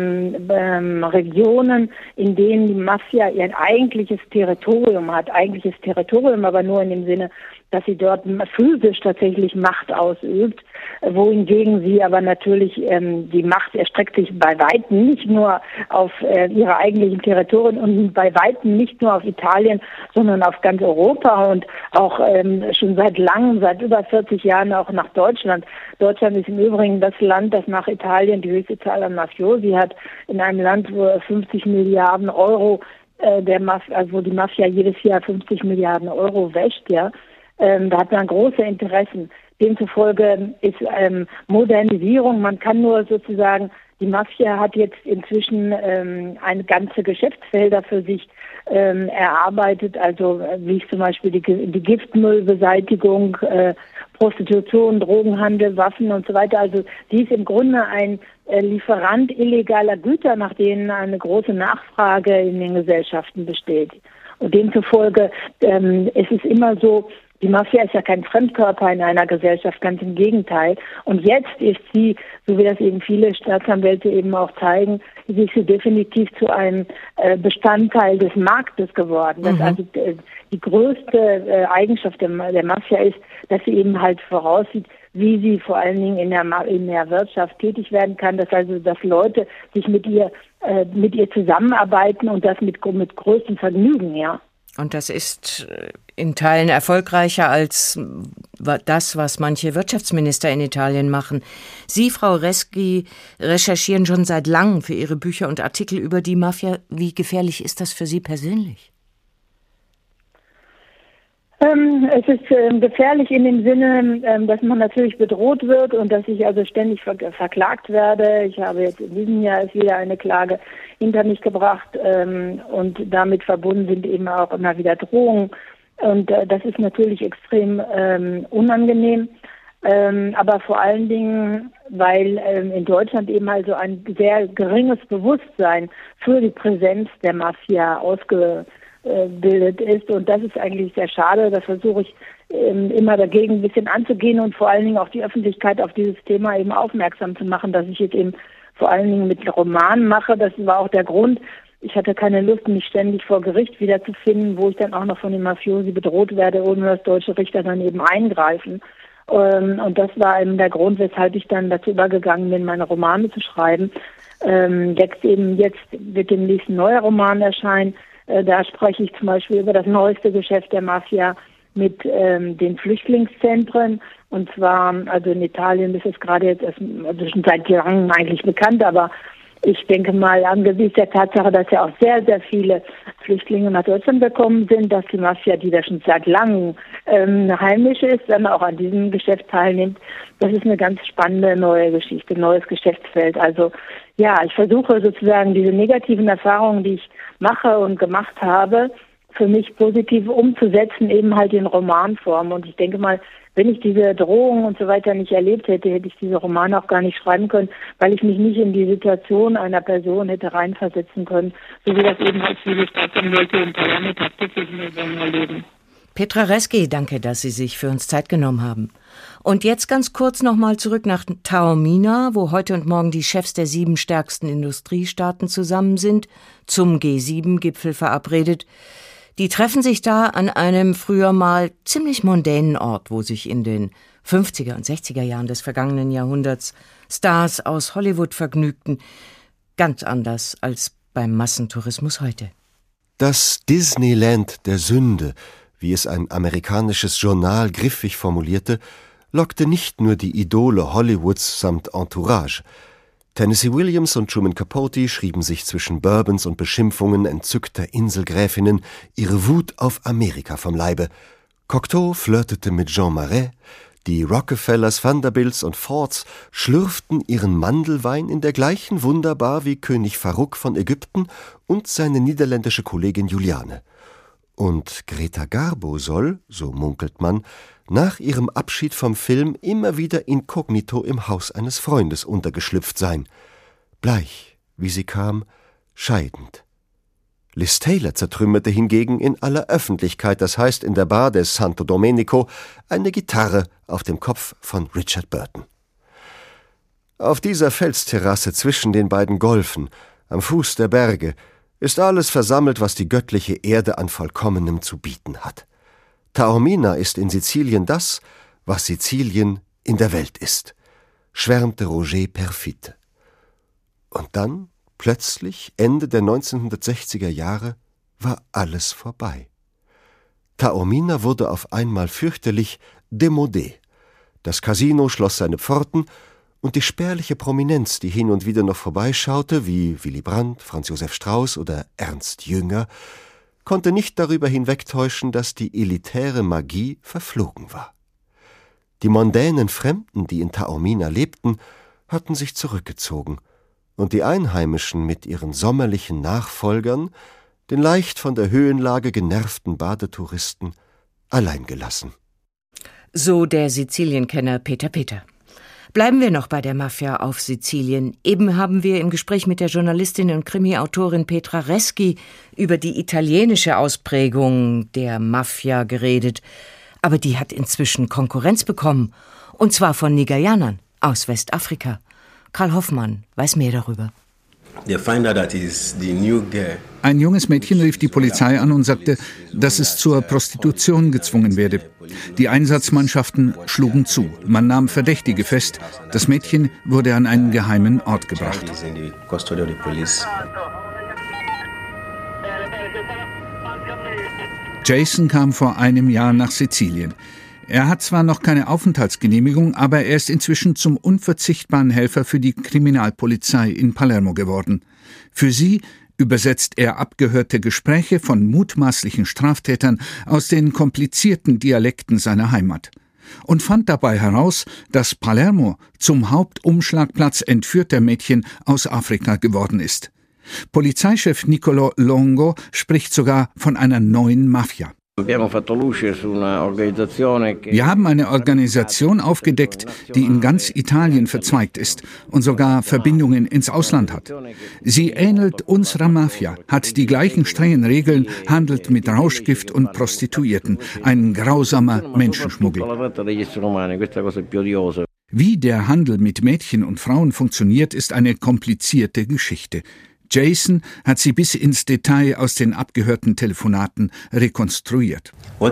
Regionen, in denen die Mafia ihr eigentliches Territorium hat, aber nur in dem Sinne, dass sie dort physisch tatsächlich Macht ausübt, wohingegen sie aber natürlich die Macht erstreckt sich bei Weitem nicht nur auf ihre eigentlichen Territorien und bei Weitem nicht nur auf Italien, sondern auf ganz Europa und auch schon seit über 40 Jahren auch nach Deutschland. Deutschland ist im Übrigen das Land, das nach Italien die höchste Zahl an Mafiosi hat, in einem Land, wo 50 Milliarden Euro wo die Mafia jedes Jahr 50 Milliarden Euro wäscht, ja. Da hat man große Interessen. Demzufolge ist Modernisierung, man kann nur sozusagen, die Mafia hat jetzt inzwischen eine ganze Geschäftsfelder für sich erarbeitet, also wie zum Beispiel die Giftmüllbeseitigung, Prostitution, Drogenhandel, Waffen und so weiter. Also die ist im Grunde ein Lieferant illegaler Güter, nach denen eine große Nachfrage in den Gesellschaften besteht. Und demzufolge ist es immer so, die Mafia ist ja kein Fremdkörper in einer Gesellschaft, ganz im Gegenteil. Und jetzt ist sie, so wie das eben viele Staatsanwälte eben auch zeigen, ist sie definitiv zu einem Bestandteil des Marktes geworden. Das also die größte Eigenschaft der Mafia ist, dass sie eben halt voraussieht, wie sie vor allen Dingen in der Wirtschaft tätig werden kann, dass Leute sich mit ihr zusammenarbeiten und das mit größtem Vergnügen, ja. Und das ist in Teilen erfolgreicher als das, was manche Wirtschaftsminister in Italien machen. Sie, Frau Reschi, recherchieren schon seit langem für Ihre Bücher und Artikel über die Mafia. Wie gefährlich ist das für Sie persönlich? Es ist gefährlich in dem Sinne, dass man natürlich bedroht wird und dass ich also ständig verklagt werde. Ich habe jetzt in diesem Jahr wieder eine Klage hinter mich gebracht und damit verbunden sind eben auch immer wieder Drohungen. Und das ist natürlich extrem unangenehm. Aber vor allen Dingen, weil in Deutschland eben also ein sehr geringes Bewusstsein für die Präsenz der Mafia ausgebildet ist. Und das ist eigentlich sehr schade. Da versuche ich immer dagegen ein bisschen anzugehen und vor allen Dingen auch die Öffentlichkeit auf dieses Thema eben aufmerksam zu machen, dass ich jetzt eben vor allen Dingen mit Romanen mache. Das war auch der Grund. Ich hatte keine Lust, mich ständig vor Gericht wiederzufinden, wo ich dann auch noch von den Mafiosi bedroht werde, ohne dass deutsche Richter dann eben eingreifen. Und das war eben der Grund, weshalb ich dann dazu übergegangen bin, meine Romane zu schreiben. Jetzt wird demnächst ein neuer Roman erscheinen. Da spreche ich zum Beispiel über das neueste Geschäft der Mafia mit den Flüchtlingszentren. Und zwar, also in Italien ist es gerade jetzt schon seit Jahren eigentlich bekannt, aber ich denke mal, angesichts der Tatsache, dass ja auch sehr, sehr viele Flüchtlinge nach Deutschland gekommen sind, dass die Mafia, die da schon seit langem heimisch ist, dann auch an diesem Geschäft teilnimmt. Das ist eine ganz spannende neue Geschichte, neues Geschäftsfeld. Also ja, ich versuche sozusagen diese negativen Erfahrungen, die ich mache und gemacht habe, für mich positiv umzusetzen, eben halt in Romanform. Und ich denke mal, wenn ich diese Drohungen und so weiter nicht erlebt hätte, hätte ich diese Romane auch gar nicht schreiben können, weil ich mich nicht in die Situation einer Person hätte reinversetzen können, so wie das eben als viele Staatsanwälte und Parlament tatsächlich erleben. Petra Reschi, danke, dass Sie sich für uns Zeit genommen haben. Und jetzt ganz kurz nochmal zurück nach Taormina, wo heute und morgen die Chefs der 7 stärksten Industriestaaten zusammen sind, zum G7-Gipfel verabredet. Die treffen sich da an einem früher mal ziemlich mondänen Ort, wo sich in den 50er und 60er Jahren des vergangenen Jahrhunderts Stars aus Hollywood vergnügten. Ganz anders als beim Massentourismus heute. Das Disneyland der Sünde, wie es ein amerikanisches Journal griffig formulierte, lockte nicht nur die Idole Hollywoods samt Entourage. Tennessee Williams und Truman Capote schrieben sich zwischen Bourbons und Beschimpfungen entzückter Inselgräfinnen ihre Wut auf Amerika vom Leibe. Cocteau flirtete mit Jean Marais, die Rockefellers, Vanderbilts und Fords schlürften ihren Mandelwein in der gleichen Wunderbar wie König Farouk von Ägypten und seine niederländische Kollegin Juliane. Und Greta Garbo soll, so munkelt man, nach ihrem Abschied vom Film immer wieder inkognito im Haus eines Freundes untergeschlüpft sein. bleich, wie sie kam, scheidend. Liz Taylor zertrümmerte hingegen in aller Öffentlichkeit, das heißt in der Bar des Santo Domenico, eine Gitarre auf dem Kopf von Richard Burton. Auf dieser Felsterrasse zwischen den beiden Golfen, am Fuß der Berge, ist alles versammelt, was die göttliche Erde an Vollkommenem zu bieten hat. Taormina ist in Sizilien das, was Sizilien in der Welt ist, schwärmte Roger Perfit. Und dann, plötzlich, Ende der 1960er Jahre, war alles vorbei. Taormina wurde auf einmal fürchterlich démodé. Das Casino schloss seine Pforten und die spärliche Prominenz, die hin und wieder noch vorbeischaute, wie Willy Brandt, Franz Josef Strauß oder Ernst Jünger, konnte nicht darüber hinwegtäuschen, dass die elitäre Magie verflogen war. Die mondänen Fremden, die in Taormina lebten, hatten sich zurückgezogen und die Einheimischen mit ihren sommerlichen Nachfolgern, den leicht von der Höhenlage genervten Badetouristen, allein gelassen. So der Sizilienkenner Peter Peter. Bleiben wir noch bei der Mafia auf Sizilien. Eben haben wir im Gespräch mit der Journalistin und Krimi-Autorin Petra Reschi über die italienische Ausprägung der Mafia geredet. Aber die hat inzwischen Konkurrenz bekommen. Und zwar von Nigerianern aus Westafrika. Karl Hoffmann weiß mehr darüber. Ein junges Mädchen rief die Polizei an und sagte, dass es zur Prostitution gezwungen werde. Die Einsatzmannschaften schlugen zu. Man nahm Verdächtige fest. Das Mädchen wurde an einen geheimen Ort gebracht. Jason kam vor einem Jahr nach Sizilien. Er hat zwar noch keine Aufenthaltsgenehmigung, aber er ist inzwischen zum unverzichtbaren Helfer für die Kriminalpolizei in Palermo geworden. Für sie übersetzt er abgehörte Gespräche von mutmaßlichen Straftätern aus den komplizierten Dialekten seiner Heimat und fand dabei heraus, dass Palermo zum Hauptumschlagplatz entführter Mädchen aus Afrika geworden ist. Polizeichef Nicolò Longo spricht sogar von einer neuen Mafia. Wir haben eine Organisation aufgedeckt, die in ganz Italien verzweigt ist und sogar Verbindungen ins Ausland hat. Sie ähnelt unserer Mafia, hat die gleichen strengen Regeln, handelt mit Rauschgift und Prostituierten. Ein grausamer Menschenschmuggel. Wie der Handel mit Mädchen und Frauen funktioniert, ist eine komplizierte Geschichte. Jason hat sie bis ins Detail aus den abgehörten Telefonaten rekonstruiert.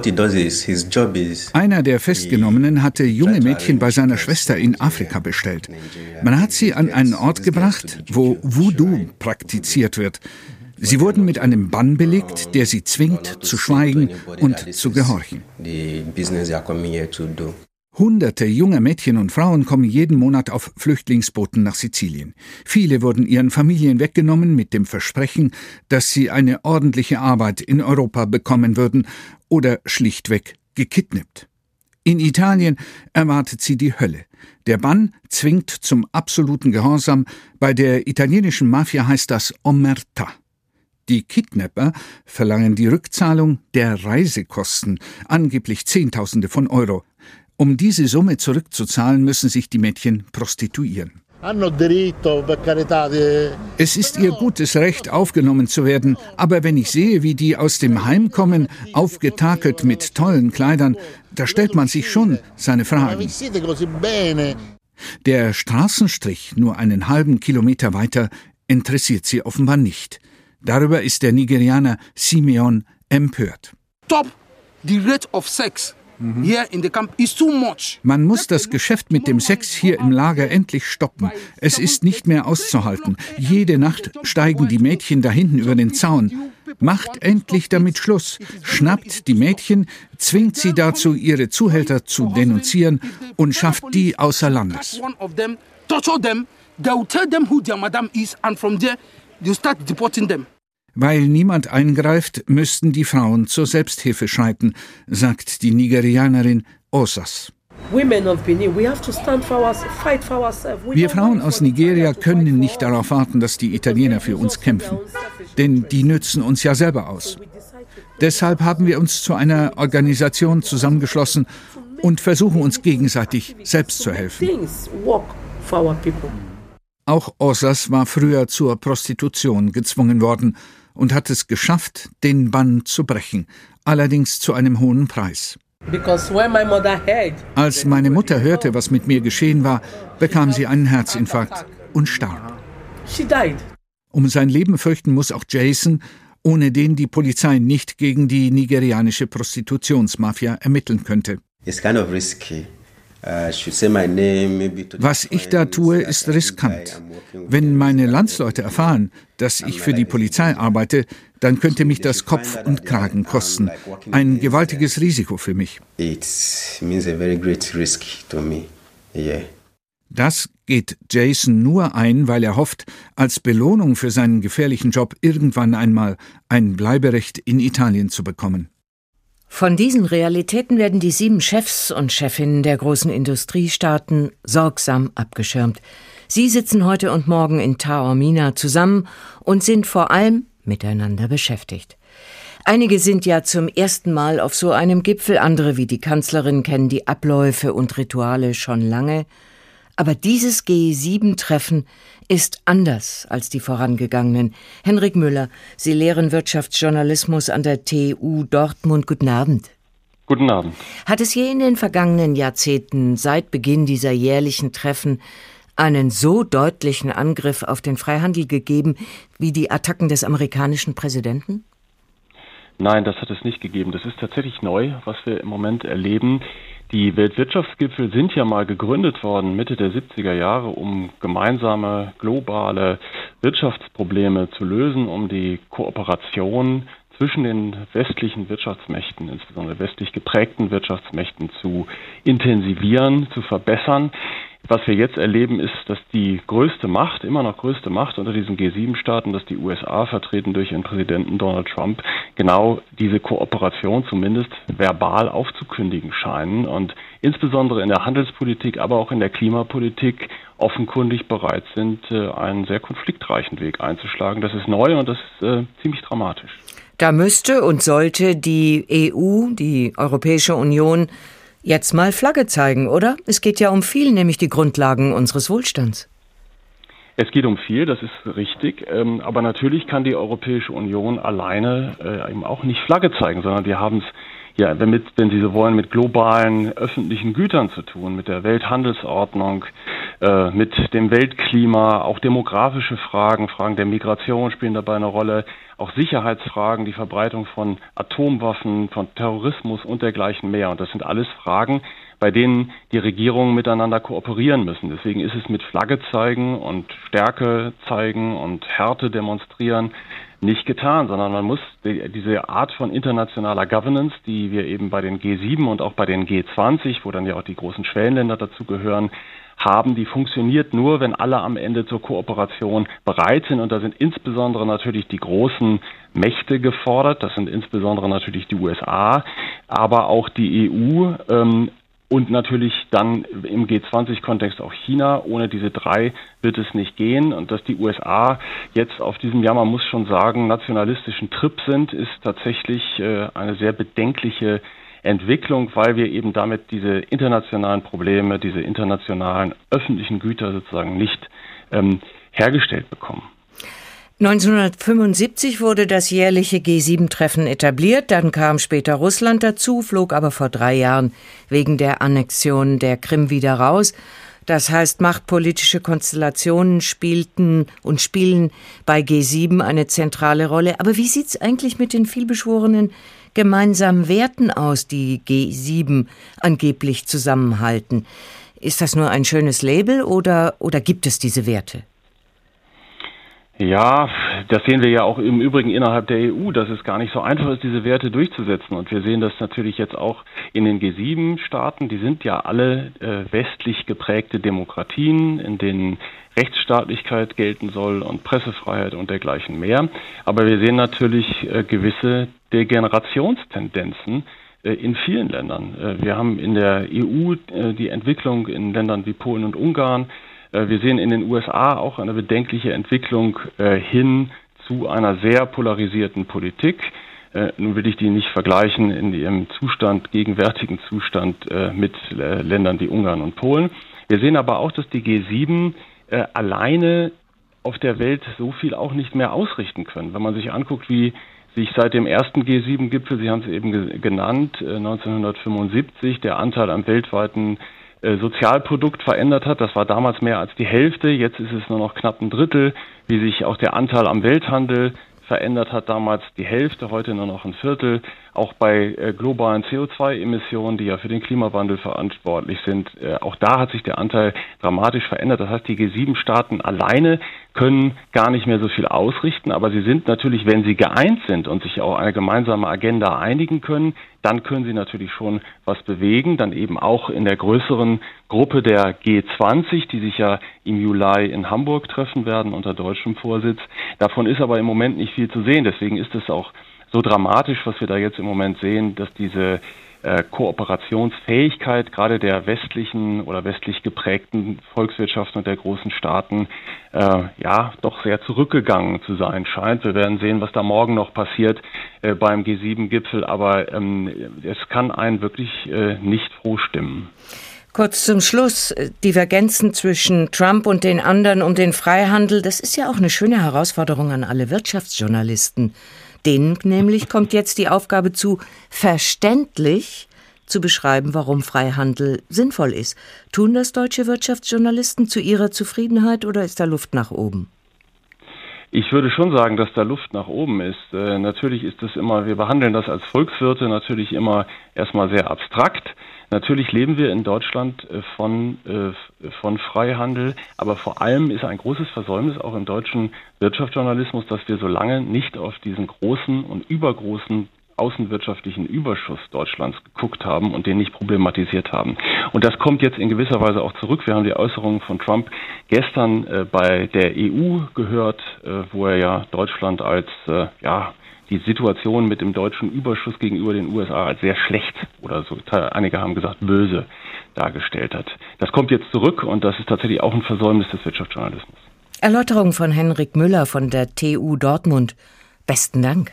Einer der Festgenommenen hatte junge Mädchen bei seiner Schwester in Afrika bestellt. Man hat sie an einen Ort gebracht, wo Voodoo praktiziert wird. Sie wurden mit einem Bann belegt, der sie zwingt, zu schweigen und zu gehorchen. Hunderte junger Mädchen und Frauen kommen jeden Monat auf Flüchtlingsbooten nach Sizilien. Viele wurden ihren Familien weggenommen mit dem Versprechen, dass sie eine ordentliche Arbeit in Europa bekommen würden oder schlichtweg gekidnappt. In Italien erwartet sie die Hölle. Der Bann zwingt zum absoluten Gehorsam. Bei der italienischen Mafia heißt das Omertà. Die Kidnapper verlangen die Rückzahlung der Reisekosten, angeblich Zehntausende von Euro. Um diese Summe zurückzuzahlen, müssen sich die Mädchen prostituieren. Es ist ihr gutes Recht, aufgenommen zu werden, aber wenn ich sehe, wie die aus dem Heim kommen, aufgetakelt mit tollen Kleidern, da stellt man sich schon seine Fragen. Der Straßenstrich, nur einen halben Kilometer weiter, interessiert sie offenbar nicht. Darüber ist der Nigerianer Simeon empört. Stop the rate of sex. Here in the camp is too much. Man muss das Geschäft mit dem Sex hier im Lager endlich stoppen. Es ist nicht mehr auszuhalten. Jede Nacht steigen die Mädchen da hinten über den Zaun. Macht endlich damit Schluss. Schnappt die Mädchen, zwingt sie dazu, ihre Zuhälter zu denunzieren und schafft die außer Landes. Weil niemand eingreift, müssten die Frauen zur Selbsthilfe schreiten, sagt die Nigerianerin Osas. Wir Frauen aus Nigeria können nicht darauf warten, dass die Italiener für uns kämpfen, denn die nützen uns ja selber aus. Deshalb haben wir uns zu einer Organisation zusammengeschlossen und versuchen uns gegenseitig selbst zu helfen. Auch Osas war früher zur Prostitution gezwungen worden und hat es geschafft, den Bann zu brechen, allerdings zu einem hohen Preis. Als meine Mutter hörte, was mit mir geschehen war, bekam sie einen Herzinfarkt und starb. Um sein Leben fürchten muss auch Jason, ohne den die Polizei nicht gegen die nigerianische Prostitutionsmafia ermitteln könnte. Was ich da tue, ist riskant. Wenn meine Landsleute erfahren, dass ich für die Polizei arbeite, dann könnte mich das Kopf und Kragen kosten. Ein gewaltiges Risiko für mich. Das geht Jason nur ein, weil er hofft, als Belohnung für seinen gefährlichen Job irgendwann einmal ein Bleiberecht in Italien zu bekommen. Von diesen Realitäten werden die 7 Chefs und Chefinnen der großen Industriestaaten sorgsam abgeschirmt. Sie sitzen heute und morgen in Taormina zusammen und sind vor allem miteinander beschäftigt. Einige sind ja zum ersten Mal auf so einem Gipfel, andere wie die Kanzlerin kennen die Abläufe und Rituale schon lange. Aber dieses G7-Treffen ist anders als die vorangegangenen. Henrik Müller, Sie lehren Wirtschaftsjournalismus an der TU Dortmund. Guten Abend. Guten Abend. Hat es je in den vergangenen Jahrzehnten, seit Beginn dieser jährlichen Treffen, einen so deutlichen Angriff auf den Freihandel gegeben wie die Attacken des amerikanischen Präsidenten? Nein, das hat es nicht gegeben. Das ist tatsächlich neu, was wir im Moment erleben. Die Weltwirtschaftsgipfel sind ja mal gegründet worden, Mitte der 70er Jahre, um gemeinsame globale Wirtschaftsprobleme zu lösen, um die Kooperation zwischen den westlichen Wirtschaftsmächten, insbesondere westlich geprägten Wirtschaftsmächten, zu intensivieren, zu verbessern. Was wir jetzt erleben, ist, dass die größte Macht, immer noch größte Macht unter diesen G7-Staaten, dass die USA, vertreten durch ihren Präsidenten Donald Trump, genau diese Kooperation zumindest verbal aufzukündigen scheinen und insbesondere in der Handelspolitik, aber auch in der Klimapolitik offenkundig bereit sind, einen sehr konfliktreichen Weg einzuschlagen. Das ist neu und das ist ziemlich dramatisch. Da müsste und sollte die EU, die Europäische Union, jetzt mal Flagge zeigen, oder? Es geht ja um viel, nämlich die Grundlagen unseres Wohlstands. Es geht um viel, das ist richtig. Aber natürlich kann die Europäische Union alleine eben auch nicht Flagge zeigen, sondern wir haben es ja, wenn Sie so wollen, mit globalen öffentlichen Gütern zu tun, mit der Welthandelsordnung, mit dem Weltklima, auch demografische Fragen, Fragen der Migration spielen dabei eine Rolle, auch Sicherheitsfragen, die Verbreitung von Atomwaffen, von Terrorismus und dergleichen mehr. Und das sind alles Fragen, bei denen die Regierungen miteinander kooperieren müssen. Deswegen ist es mit Flagge zeigen und Stärke zeigen und Härte demonstrieren nicht getan, sondern man muss diese Art von internationaler Governance, die wir eben bei den G7 und auch bei den G20, wo dann ja auch die großen Schwellenländer dazu gehören, haben, die funktioniert nur, wenn alle am Ende zur Kooperation bereit sind. Und da sind insbesondere natürlich die großen Mächte gefordert. Das sind insbesondere natürlich die USA, aber auch die EU und natürlich dann im G20-Kontext auch China. Ohne diese 3 wird es nicht gehen. Und dass die USA jetzt auf diesem, ja, man muss schon sagen, nationalistischen Trip sind, ist tatsächlich eine sehr bedenkliche Entwicklung, weil wir eben damit diese internationalen Probleme, diese internationalen öffentlichen Güter sozusagen nicht hergestellt bekommen. 1975 wurde das jährliche G7-Treffen etabliert, dann kam später Russland dazu, flog aber vor 3 Jahren wegen der Annexion der Krim wieder raus. Das heißt, machtpolitische Konstellationen spielten und spielen bei G7 eine zentrale Rolle. Aber wie sieht's eigentlich mit den vielbeschworenen gemeinsamen Werten aus, die G7 angeblich zusammenhalten? Ist das nur ein schönes Label oder gibt es diese Werte? Ja, das sehen wir ja auch im Übrigen innerhalb der EU, dass es gar nicht so einfach ist, diese Werte durchzusetzen. Und wir sehen das natürlich jetzt auch in den G7-Staaten. Die sind ja alle westlich geprägte Demokratien, in denen Rechtsstaatlichkeit gelten soll und Pressefreiheit und dergleichen mehr. Aber wir sehen natürlich gewisse Degenerationstendenzen in vielen Ländern. Wir haben in der EU die Entwicklung in Ländern wie Polen und Ungarn. Wir sehen in den USA auch eine bedenkliche Entwicklung hin zu einer sehr polarisierten Politik. Nun will ich die nicht vergleichen in ihrem gegenwärtigen Zustand mit Ländern wie Ungarn und Polen. Wir sehen aber auch, dass die G7 alleine auf der Welt so viel auch nicht mehr ausrichten können. Wenn man sich anguckt, wie sich seit dem ersten G7-Gipfel, Sie haben es eben genannt, 1975, der Anteil am weltweiten Sozialprodukt verändert hat. Das war damals mehr als die Hälfte, jetzt ist es nur noch knapp ein Drittel. Wie sich auch der Anteil am Welthandel verändert hat, damals die Hälfte, heute nur noch ein Viertel. Auch bei globalen CO2-Emissionen, die ja für den Klimawandel verantwortlich sind, auch da hat sich der Anteil dramatisch verändert. Das heißt, die G7-Staaten alleine können gar nicht mehr so viel ausrichten, aber sie sind natürlich, wenn sie geeint sind und sich auf eine gemeinsame Agenda einigen können, dann können sie natürlich schon was bewegen, dann eben auch in der größeren Gruppe der G20, die sich ja im Juli in Hamburg treffen werden unter deutschem Vorsitz. Davon ist aber im Moment nicht viel zu sehen, deswegen ist es auch so dramatisch, was wir da jetzt im Moment sehen, dass diese Kooperationsfähigkeit gerade der westlichen oder westlich geprägten Volkswirtschaften und der großen Staaten doch sehr zurückgegangen zu sein scheint. Wir werden sehen, was da morgen noch passiert beim G7-Gipfel, aber es kann einen wirklich nicht froh stimmen. Kurz zum Schluss, Divergenzen zwischen Trump und den anderen um den Freihandel, das ist ja auch eine schöne Herausforderung an alle Wirtschaftsjournalisten. Denen nämlich kommt jetzt die Aufgabe zu, verständlich zu beschreiben, warum Freihandel sinnvoll ist. Tun das deutsche Wirtschaftsjournalisten zu ihrer Zufriedenheit oder ist da Luft nach oben? Ich würde schon sagen, dass da Luft nach oben ist. Natürlich ist es immer, wir behandeln das als Volkswirte natürlich immer erstmal sehr abstrakt. Natürlich leben wir in Deutschland von Freihandel, aber vor allem ist ein großes Versäumnis auch im deutschen Wirtschaftsjournalismus, dass wir so lange nicht auf diesen großen und übergroßen außenwirtschaftlichen Überschuss Deutschlands geguckt haben und den nicht problematisiert haben. Und das kommt jetzt in gewisser Weise auch zurück. Wir haben die Äußerungen von Trump gestern bei der EU gehört, wo er ja Deutschland als die Situation mit dem deutschen Überschuss gegenüber den USA als sehr schlecht oder so, einige haben gesagt böse dargestellt hat. Das kommt jetzt zurück und das ist tatsächlich auch ein Versäumnis des Wirtschaftsjournalismus. Erläuterung von Henrik Müller von der TU Dortmund. Besten Dank.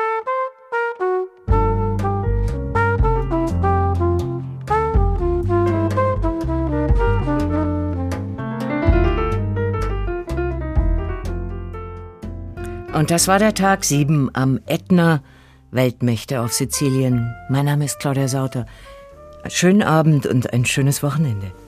Und das war der Tag 7 am Ätna, Weltmächte auf Sizilien. Mein Name ist Claudia Sauter. Schönen Abend und ein schönes Wochenende.